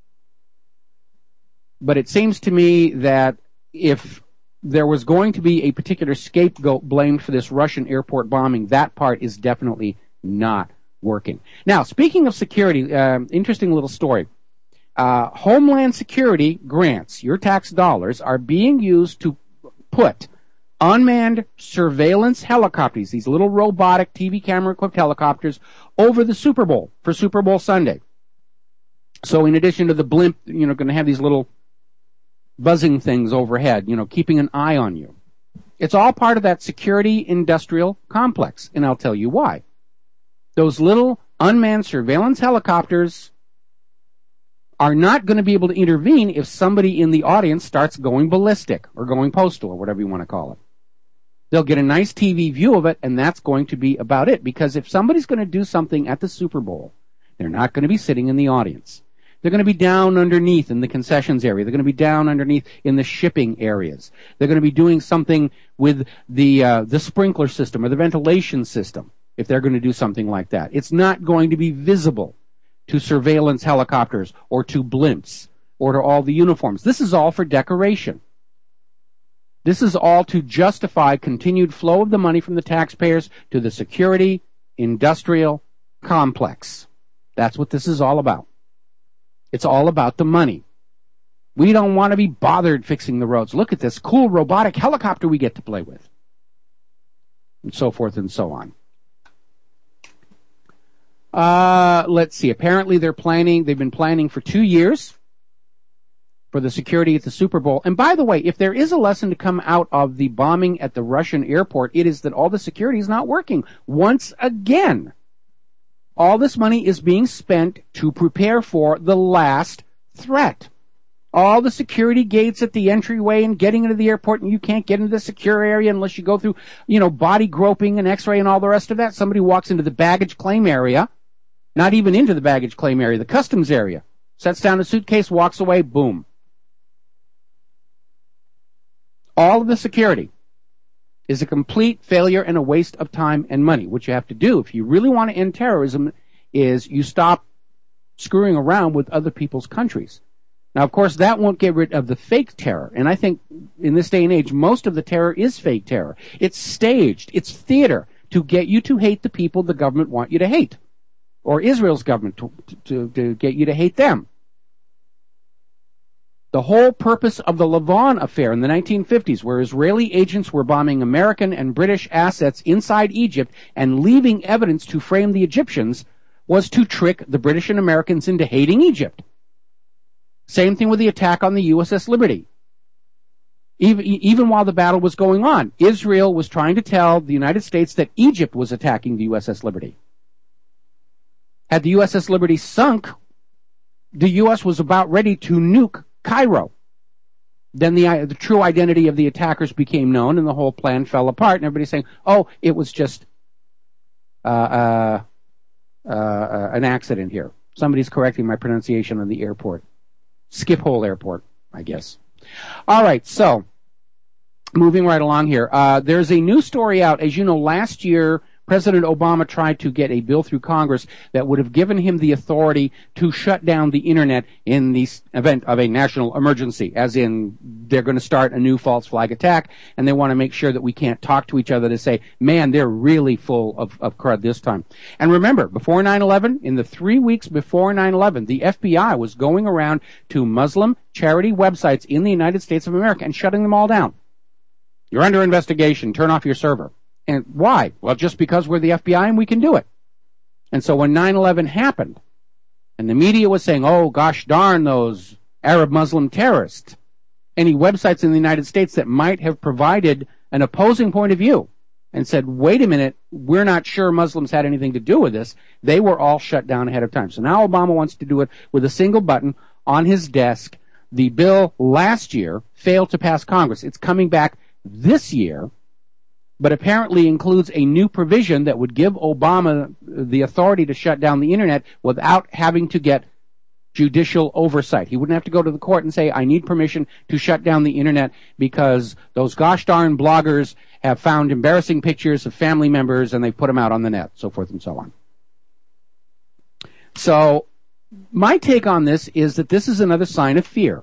S2: But it seems to me that if there was going to be a particular scapegoat blamed for this Russian airport bombing, that part is definitely not working. Now, speaking of security, uh, interesting little story. Uh, Homeland Security grants, your tax dollars, are being used to put unmanned surveillance helicopters, these little robotic T V camera-equipped helicopters, over the Super Bowl for Super Bowl Sunday. So in addition to the blimp, you know, going to have these little buzzing things overhead, you know, keeping an eye on you. It's all part of that security industrial complex, and I'll tell you why. Those little unmanned surveillance helicopters are not going to be able to intervene if somebody in the audience starts going ballistic or going postal or whatever you want to call it. They'll get a nice T V view of it, and that's going to be about it, because if somebody's going to do something at the Super Bowl, they're not going to be sitting in the audience. They're going to be down underneath in the concessions area. They're going to be down underneath in the shipping areas. They're going to be doing something with the uh, the sprinkler system or the ventilation system if they're going to do something like that. It's not going to be visible to surveillance helicopters or to blimps or to all the uniforms. This is all for decoration. This is all to justify continued flow of the money from the taxpayers to the security industrial complex. That's what this is all about. It's all about the money. We don't want to be bothered fixing the roads. Look at this cool robotic helicopter we get to play with. And so forth and so on. Uh, let's see. Apparently they're planning, they've been planning for two years for the security at the Super Bowl. And by the way, if there is a lesson to come out of the bombing at the Russian airport, it is that all the security is not working. Once again, all this money is being spent to prepare for the last threat. All the security gates at the entryway and getting into the airport, and you can't get into the secure area unless you go through, you know, body groping and x-ray and all the rest of that. Somebody walks into the baggage claim area, not even into the baggage claim area, the customs area, sets down a suitcase, walks away, boom. All of the security is a complete failure and a waste of time and money. What you have to do if you really want to end terrorism is you stop screwing around with other people's countries. Now, of course, that won't get rid of the fake terror. And I think in this day and age, most of the terror is fake terror. It's staged. It's theater to get you to hate the people the government want you to hate, or Israel's government to, to, to get you to hate them. The whole purpose of the Lavon affair in the nineteen fifties, where Israeli agents were bombing American and British assets inside Egypt and leaving evidence to frame the Egyptians, was to trick the British and Americans into hating Egypt. Same thing with the attack on the U S S Liberty. Even, even while the battle was going on, Israel was trying to tell the United States that Egypt was attacking the U S S Liberty. Had the U S S Liberty sunk, the U S was about ready to nuke Cairo. Then the, the true identity of the attackers became known, and the whole plan fell apart. And everybody's saying, "Oh, it was just uh, uh, uh, uh, an accident here." Somebody's correcting my pronunciation on the airport, Schiphol Airport, I guess. All right, so moving right along here, uh, there's a new story out. As you know, last year President Obama tried to get a bill through Congress that would have given him the authority to shut down the Internet in the event of a national emergency, as in they're going to start a new false flag attack, and they want to make sure that we can't talk to each other to say, man, they're really full of, of crud this time. And remember, before nine eleven, in the three weeks before nine eleven, the F B I was going around to Muslim charity websites in the United States of America and shutting them all down. You're under investigation. Turn off your server. And why? Well, just because we're the F B I and we can do it. And so when nine eleven happened, and the media was saying, oh, gosh darn those Arab Muslim terrorists, any websites in the United States that might have provided an opposing point of view and said, wait a minute, we're not sure Muslims had anything to do with this, they were all shut down ahead of time. So now Obama wants to do it with a single button on his desk. The bill last year failed to pass Congress. It's coming back this year, but apparently includes a new provision that would give Obama the authority to shut down the internet without having to get judicial oversight. He wouldn't have to go to the court and say, I need permission to shut down the internet because those gosh darn bloggers have found embarrassing pictures of family members and they put them out on the net, so forth and so on. So, my take on this is that this is another sign of fear.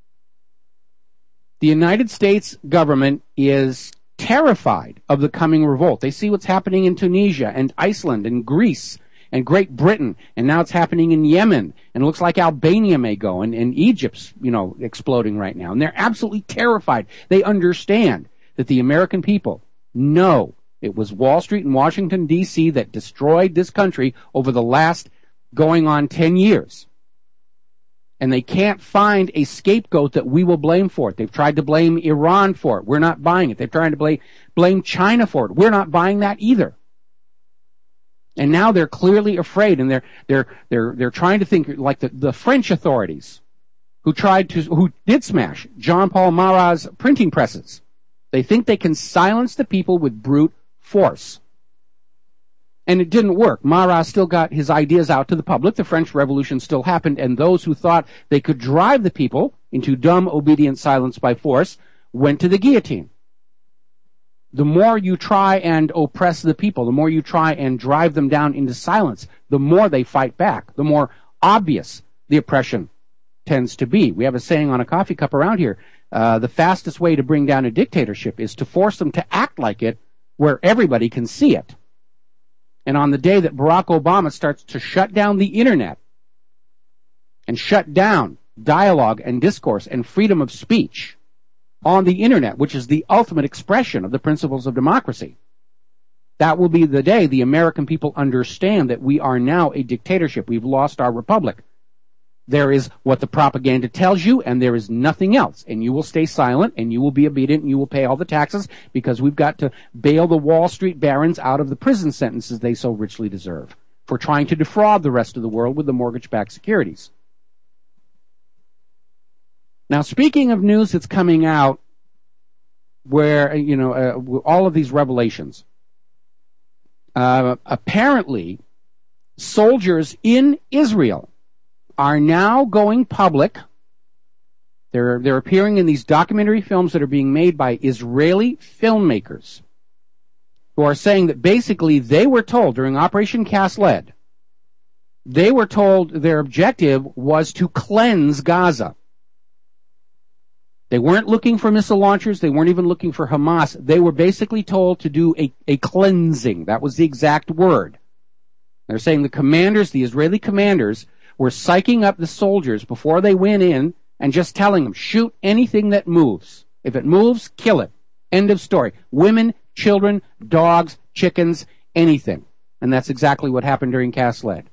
S2: The United States government is terrified of the coming revolt. They see what's happening in Tunisia and Iceland and Greece and Great Britain, and now it's happening in Yemen, and it looks like Albania may go, and, and Egypt's, you know, exploding right now. And they're absolutely terrified. They understand that the American people know it was Wall Street and Washington, D C that destroyed this country over the last going on ten years. And they can't find a scapegoat that we will blame for it. They've tried to blame Iran for it. We're not buying it. They've tried to blame, blame China for it. We're not buying that either. And now they're clearly afraid, and they're they're they're they're trying to think like the, the French authorities who tried to who did smash Jean-Paul Marat's printing presses. They think they can silence the people with brute force. And it didn't work. Marat still got his ideas out to the public. The French Revolution still happened, and those who thought they could drive the people into dumb, obedient silence by force went to the guillotine. The more you try and oppress the people, the more you try and drive them down into silence, the more they fight back, the more obvious the oppression tends to be. We have a saying on a coffee cup around here, uh, the fastest way to bring down a dictatorship is to force them to act like it where everybody can see it. And on the day that Barack Obama starts to shut down the internet and shut down dialogue and discourse and freedom of speech on the internet, which is the ultimate expression of the principles of democracy, that will be the day the American people understand that we are now a dictatorship. We've lost our republic. There is what the propaganda tells you, and there is nothing else. And you will stay silent, and you will be obedient, and you will pay all the taxes, because we've got to bail the Wall Street barons out of the prison sentences they so richly deserve for trying to defraud the rest of the world with the mortgage-backed securities. Now, speaking of news that's coming out where, you know, uh, all of these revelations, uh, apparently soldiers in Israel are now going public. They're, they're appearing in these documentary films that are being made by Israeli filmmakers who are saying that basically they were told during Operation Cast Lead, they were told their objective was to cleanse Gaza. They weren't looking for missile launchers. They weren't even looking for Hamas. They were basically told to do a, a cleansing. That was the exact word. They're saying the commanders, the Israeli commanders, were psyching up the soldiers before they went in and just telling them, shoot anything that moves. If it moves, kill it. End of story. Women, children, dogs, chickens, anything. And that's exactly what happened during Cast Lead.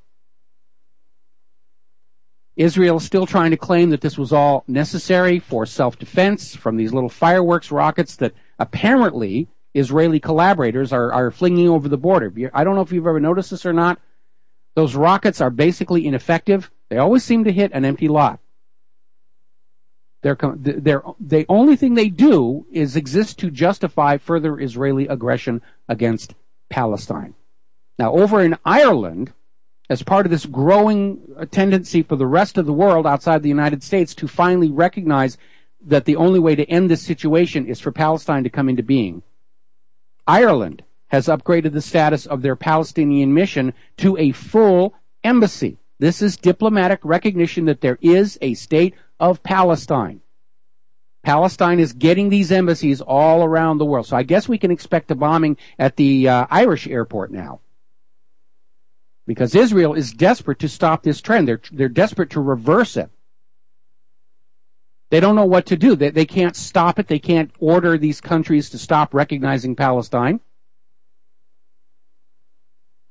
S2: Israel is still trying to claim that this was all necessary for self-defense from these little fireworks rockets that apparently Israeli collaborators are, are flinging over the border. I don't know if you've ever noticed this or not. Those rockets are basically ineffective. They always seem to hit an empty lot. They're, they're, the only thing they do is exist to justify further Israeli aggression against Palestine. Now, over in Ireland, as part of this growing tendency for the rest of the world outside the United States to finally recognize that the only way to end this situation is for Palestine to come into being, Ireland has upgraded the status of their Palestinian mission to a full embassy. This is diplomatic recognition that there is a state of Palestine. Palestine is getting these embassies all around the world. So I guess we can expect a bombing at the uh, Irish airport now, because Israel is desperate to stop this trend. They're, they're desperate to reverse it. They don't know what to do. They, they can't stop it. They can't order these countries to stop recognizing Palestine.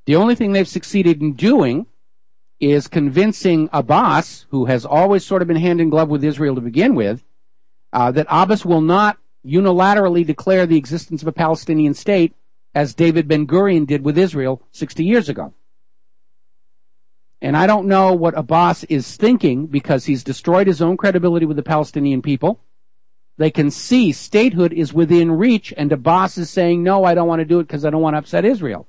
S2: The only thing they've succeeded in doing is convincing Abbas, who has always sort of been hand in glove with Israel to begin with, uh, that Abbas will not unilaterally declare the existence of a Palestinian state as David Ben-Gurion did with Israel sixty years ago. And I don't know what Abbas is thinking, because he's destroyed his own credibility with the Palestinian people. They can see statehood is within reach, and Abbas is saying, no, I don't want to do it because I don't want to upset Israel.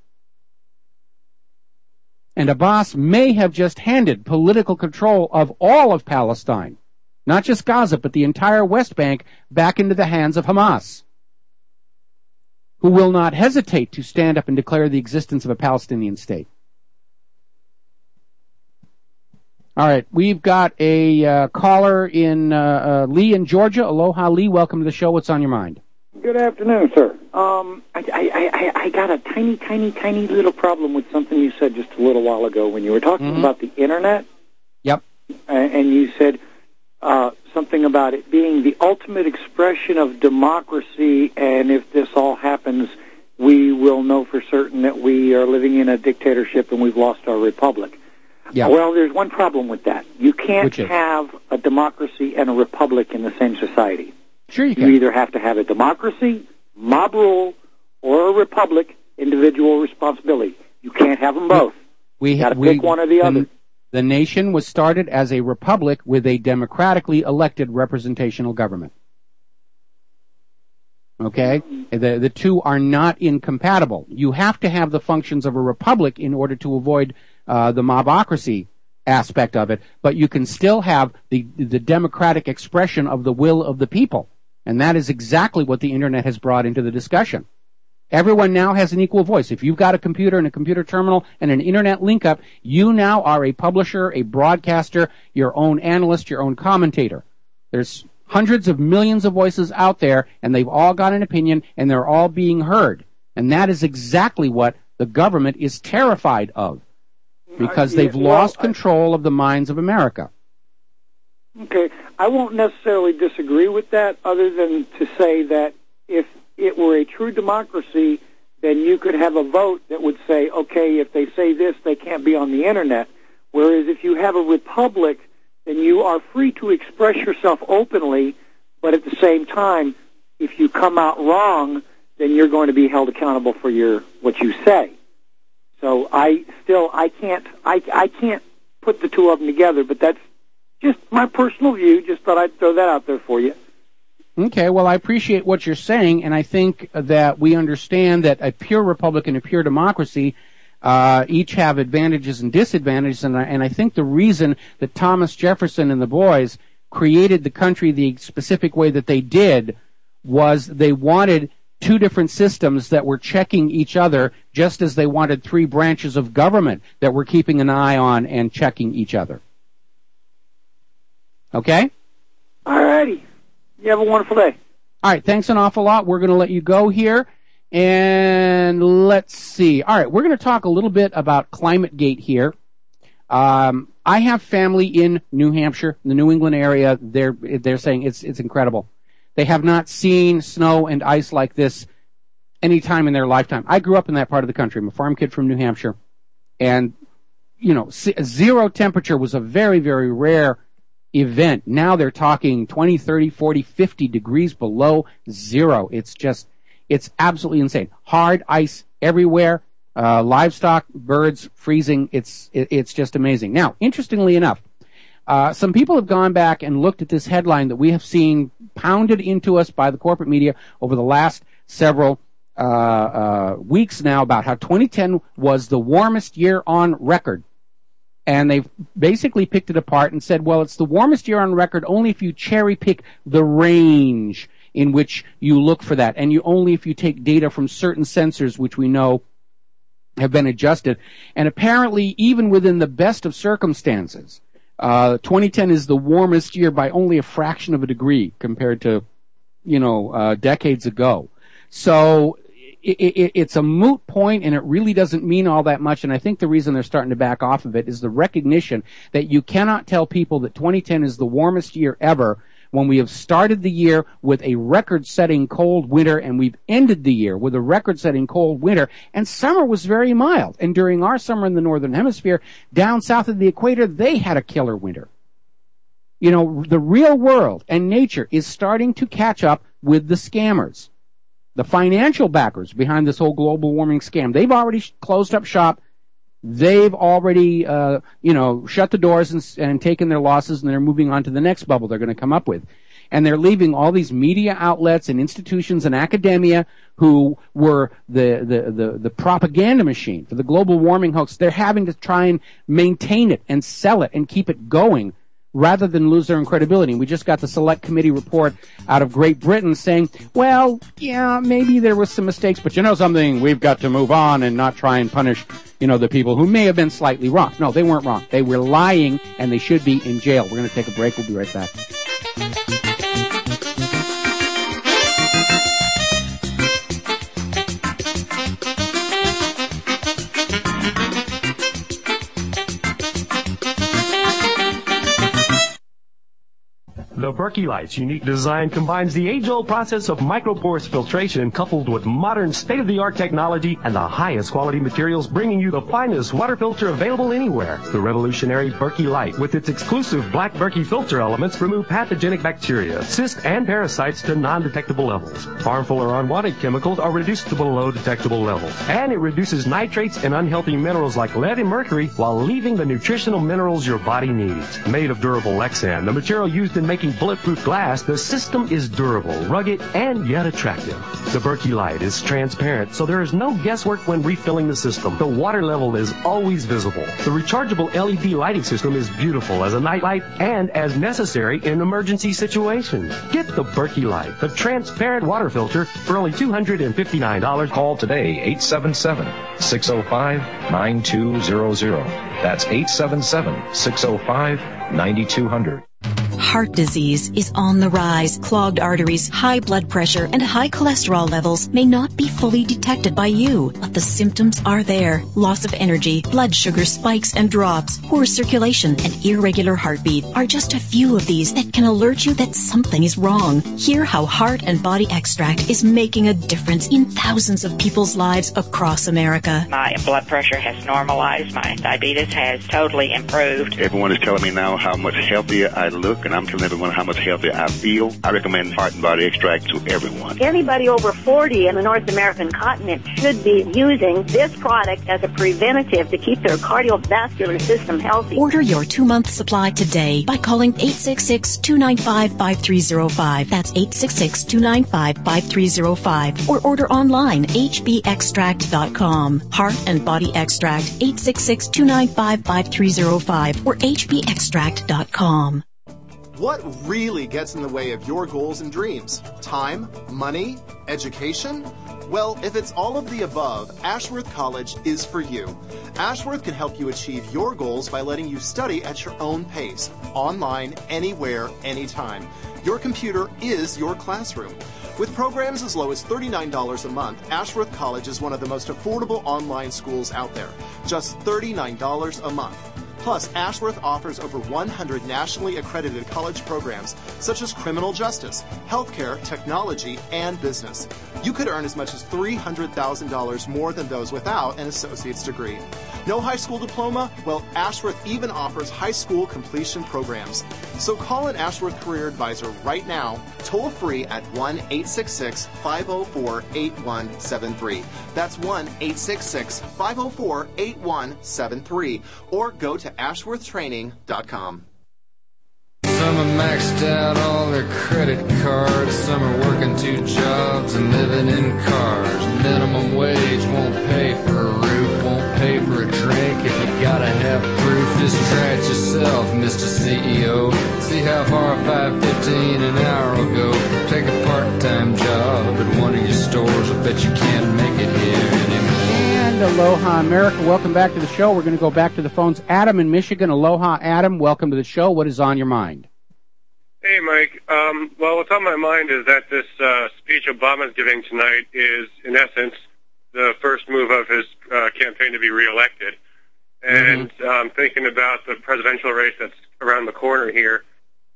S2: And Abbas may have just handed political control of all of Palestine, not just Gaza, but the entire West Bank, back into the hands of Hamas, who will not hesitate to stand up and declare the existence of a Palestinian state. All right, we've got a uh, caller in uh, uh, Lee in Georgia. Aloha, Lee. Welcome to the show. What's on your mind?
S16: Good afternoon, sir. Um, I, I, I, I got a tiny, tiny, tiny little problem with something you said just a little while ago when you were talking mm-hmm. about the Internet.
S2: Yep.
S16: And you said uh, something about it being the ultimate expression of democracy, and if this all happens, we will know for certain that we are living in a dictatorship and we've lost our republic.
S2: Yeah.
S16: Well, there's one problem with that. You can't have a democracy and a republic in the same society.
S2: Sure you can.
S16: You either have to have a democracy, mob rule, or a republic, individual responsibility. You can't have them both.
S2: We
S16: you got to
S2: we,
S16: pick one or the, the other.
S2: The nation was started as a republic with a democratically elected representational government. Okay? The, the two are not incompatible. You have to have the functions of a republic in order to avoid uh, the mobocracy aspect of it, but you can still have the, the democratic expression of the will of the people. And that is exactly what the Internet has brought into the discussion. Everyone now has an equal voice. If you've got a computer and a computer terminal and an Internet link-up, you now are a publisher, a broadcaster, your own analyst, your own commentator. There's hundreds of millions of voices out there, and they've all got an opinion, and they're all being heard. And that is exactly what the government is terrified of, because they've lost control of the minds of America.
S16: Okay, I won't necessarily disagree with that, other than to say that if it were a true democracy, then you could have a vote that would say, okay, if they say this, they can't be on the Internet. Whereas if you have a republic, then you are free to express yourself openly, but at the same time, if you come out wrong, then you're going to be held accountable for your what you say. So I still I can't I I can't put the two of them together, but that's just my personal view. Just thought I'd throw that out there for you.
S2: Okay, well, I appreciate what you're saying, and I think that we understand that a pure republic and a pure democracy uh, each have advantages and disadvantages, and I, and I think the reason that Thomas Jefferson and the boys created the country the specific way that they did was they wanted two different systems that were checking each other, just as they wanted three branches of government that were keeping an eye on and checking each other. Okay?
S16: All righty. You have a wonderful day.
S2: All right, thanks an awful lot. We're going to let you go here. And let's see. All right, we're going to talk a little bit about ClimateGate here. Um, I have family in New Hampshire, the New England area. They're they're saying it's it's incredible. They have not seen snow and ice like this any time in their lifetime. I grew up in that part of the country. I'm a farm kid from New Hampshire. And, you know, zero temperature was a very, very rare event. Now they're talking twenty, thirty, forty, fifty degrees below zero. It's just, it's absolutely insane. Hard ice everywhere. Uh, livestock, birds freezing. It's, it, it's just amazing. Now, interestingly enough, uh, some people have gone back and looked at this headline that we have seen pounded into us by the corporate media over the last several uh, uh, weeks now about how twenty ten was the warmest year on record. And they've basically picked it apart and said, well, it's the warmest year on record only if you cherry pick the range in which you look for that. And you only if you take data from certain sensors, which we know have been adjusted. And apparently, even within the best of circumstances, uh, twenty ten is the warmest year by only a fraction of a degree compared to, you know, uh, decades ago. So It, it, it's a moot point, and it really doesn't mean all that much. And I think the reason they're starting to back off of it is the recognition that you cannot tell people that twenty ten is the warmest year ever when we have started the year with a record-setting cold winter and we've ended the year with a record-setting cold winter, and summer was very mild. And during our summer in the Northern Hemisphere, down south of the equator, they had a killer winter. You know, the real world and nature is starting to catch up with the scammers. The financial backers behind this whole global warming scam, they've already sh- closed up shop. They've already, uh, you know, shut the doors and, and taken their losses, and they're moving on to the next bubble they're going to come up with. And they're leaving all these media outlets and institutions and academia who were the, the, the, the propaganda machine for the global warming hoax. They're having to try and maintain it and sell it and keep it going rather than lose their credibility. And we just got the select committee report out of Great Britain saying, well, yeah, maybe there was some mistakes, but you know something, we've got to move on and not try and punish, you know, the people who may have been slightly wrong. No, they weren't wrong. They were lying, and they should be in jail. We're going to take a break. We'll be right back.
S17: The Berkey Light's unique design combines the age-old process of microporous filtration coupled with modern state-of-the-art technology and the highest quality materials, bringing you the finest water filter available anywhere. The revolutionary Berkey Light, with its exclusive black Berkey filter elements, remove pathogenic bacteria, cysts, and parasites to non-detectable levels. Harmful or unwanted chemicals are reduced to below detectable levels. And it reduces nitrates and unhealthy minerals like lead and mercury while leaving the nutritional minerals your body needs. Made of durable Lexan, the material used in making bulletproof glass, the system is durable, rugged, and yet attractive. The Berkey Light is transparent, so there is no guesswork when refilling the system. The water level is always visible. The rechargeable L E D lighting system is beautiful as a night light and as necessary in emergency situations. Get the Berkey Light, the transparent water filter, for only two hundred fifty-nine dollars.
S3: Call today, eight seven seven, six oh five, nine two zero zero. That's eight seven seven, six oh five, nine two zero zero.
S18: Heart disease is on the rise. Clogged arteries, high blood pressure, and high cholesterol levels may not be fully detected by you, but the symptoms are there. Loss of energy, blood sugar spikes and drops, poor circulation, and irregular heartbeat are just a few of these that can alert you that something is wrong. Hear how Heart and Body Extract is making a difference in thousands of people's lives across America.
S19: My blood pressure has normalized. My diabetes has totally improved.
S20: Everyone is telling me now how much healthier I look, and I'm telling everyone how much healthier I feel. I recommend Heart and Body Extract to everyone.
S21: Anybody over forty in the North American continent should be using this product as a preventative to keep their cardiovascular system healthy.
S18: Order your two-month supply today by calling eight six six, two nine five, five three zero five. That's eight six six, two nine five, five three zero five. Or order online, h b extract dot com. Heart and Body Extract, eight six six, two nine five, five three zero five or h b extract dot com.
S22: What really gets in the way of your goals and dreams? Time? Money? Education? Well, if it's all of the above, Ashworth College is for you. Ashworth can help you achieve your goals by letting you study at your own pace, online, anywhere, anytime. Your computer is your classroom. With programs as low as thirty-nine dollars a month, Ashworth College is one of the most affordable online schools out there. Just thirty-nine dollars a month. Plus, Ashworth offers over one hundred nationally accredited college programs, such as criminal justice, healthcare, technology, and business. You could earn as much as three hundred thousand dollars more than those without an associate's degree. No high school diploma? Well, Ashworth even offers high school completion programs. So call an Ashworth Career Advisor right now, toll free at one eight six six, five oh four, eight one seven three. That's one eight six six, five oh four, eight one seven three. Or go to ashworth training dot com.
S23: Some are maxed out all their credit cards. Some are working two jobs and living in cars. Minimum wage won't pay for a roof, won't pay for a drink. If you gotta have proof, just try it yourself, Mister C E O. See how far five fifteen an hour will go. Take a part-time job at one of your stores. I bet you can't make it here anymore.
S2: And aloha, America. Welcome back to the show. We're going to go back to the phones. Adam in Michigan. Aloha, Adam. Welcome to the show. What is on your mind?
S24: Hey, Mike. Um, well, what's on my mind is that this uh, speech Obama's giving tonight is, in essence, the first move of his uh, campaign to be reelected. And mm-hmm. um, thinking about the presidential race that's around the corner here,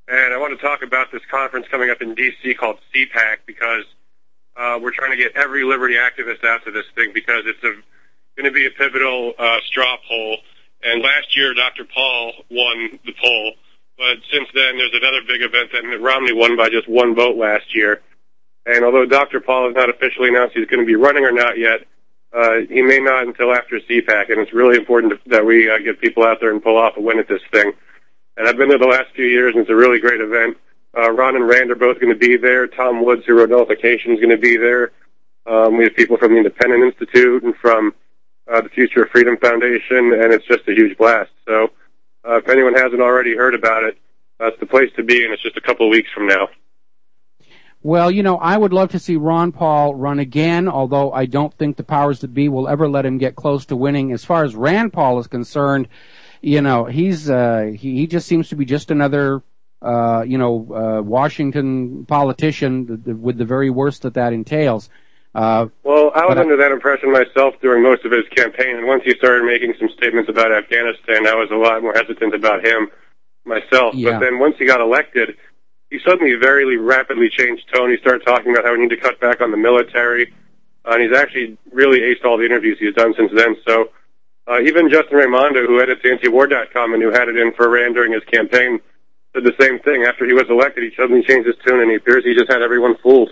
S24: And I want to talk about this conference coming up in D C called C PAC because uh, we're trying to get every liberty activist out to this thing because it's a, going to be a pivotal uh, straw poll. And last year, Doctor Paul won the poll. But since then, there's another big event that Mitt Romney won by just one vote last year. And although Doctor Paul has not officially announced he's going to be running or not yet, uh, he may not until after C PAC. And it's really important to, that we uh, get people out there and pull off a win at this thing. And I've been there the last few years, and it's a really great event. Uh, Ron and Rand are both going to be there. Tom Woods, who wrote Nullification, is going to be there. Um, we have people from the Independent Institute and from uh, the Future of Freedom Foundation, and it's just a huge blast. So uh, if anyone hasn't already heard about it, that's the place to be, and it's just a couple of weeks from now.
S2: Well, you know, I would love to see Ron Paul run again, although I don't think the powers that be will ever let him get close to winning. As far as Rand Paul is concerned, you know, he's uh, he, he just seems to be just another, uh, you know, uh, Washington politician with the very worst that that entails. Uh,
S24: well, I was
S2: I,
S24: under that impression myself during most of his campaign, and once he started making some statements about Afghanistan, I was a lot more hesitant about him myself.
S2: Yeah.
S24: But then once he got elected, he suddenly very rapidly changed tone. He started talking about how we need to cut back on the military, uh, and he's actually really aced all the interviews he's done since then. So uh, even Justin Raimondo, who edits antiwar dot com and who had it in for Rand during his campaign, said the same thing. After he was elected, he suddenly changed his tune, and he appears he just had everyone fooled.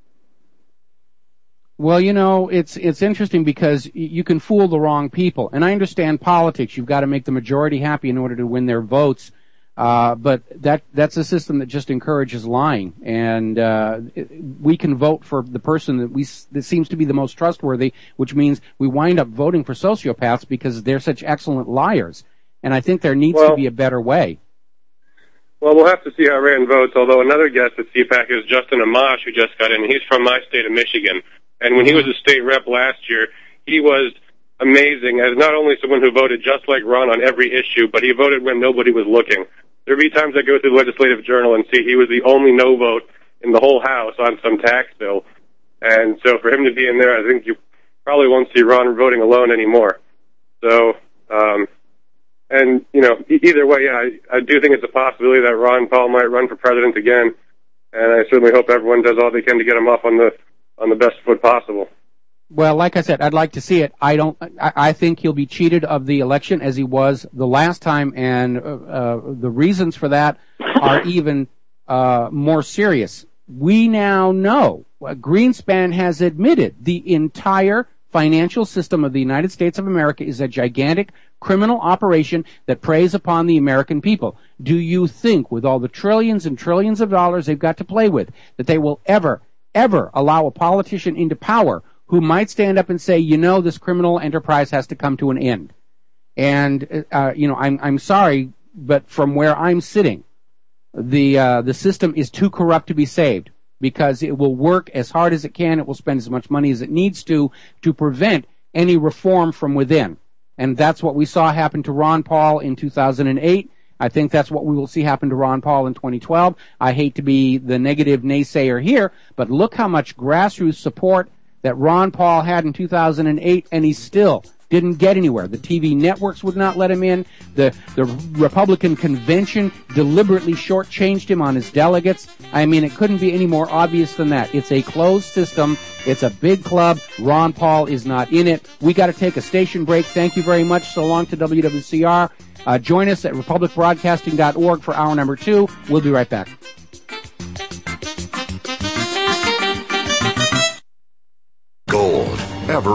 S2: Well, you know, it's it's interesting because you can fool the wrong people. And I understand politics. You've got to make the majority happy in order to win their votes. Uh, but that, that's a system that just encourages lying. And, uh, it, we can vote for the person that we, that seems to be the most trustworthy, which means we wind up voting for sociopaths because they're such excellent liars. And I think there needs
S24: well,
S2: to be a better way.
S24: Well, we'll have to see how Rand votes, although another guest at C PAC is Justin Amash, who just got in. He's from my state of Michigan. And when he was a state rep last year, he was amazing as not only someone who voted just like Ron on every issue, but he voted when nobody was looking. There'd be times I go through the Legislative Journal and see he was the only no vote in the whole House on some tax bill. And so for him to be in there, I think you probably won't see Ron voting alone anymore. So, um, and, you know, either way, yeah, I, I do think it's a possibility that Ron Paul might run for president again. And I certainly hope everyone does all they can to get him off on the, on the best foot possible.
S2: Well, like I said, I'd like to see it. I don't. I, I think he'll be cheated of the election as he was the last time, and uh, uh, the reasons for that are even uh, more serious. We now know, uh, Greenspan has admitted, the entire financial system of the United States of America is a gigantic criminal operation that preys upon the American people. Do you think, with all the trillions and trillions of dollars they've got to play with, that they will ever, ever allow a politician into power who might stand up and say, you know, this criminal enterprise has to come to an end? And, uh, you know, I'm, I'm sorry, but from where I'm sitting, the, uh, the system is too corrupt to be saved because it will work as hard as it can. It will spend as much money as it needs to, to prevent any reform from within. And that's what we saw happen to Ron Paul in two thousand eight. I think that's what we will see happen to Ron Paul in twenty twelve. I hate to be the negative naysayer here, but look how much grassroots support that Ron Paul had in two thousand eight, and he still didn't get anywhere. The T V networks would not let him in. The, the Republican convention deliberately shortchanged him on his delegates. I mean, it couldn't be any more obvious than that. It's a closed system. It's a big club. Ron Paul is not in it. We got to take a station break. Thank you very much. So long to W W C R. Uh, join us at republic broadcasting dot org for hour number two. We'll be right back.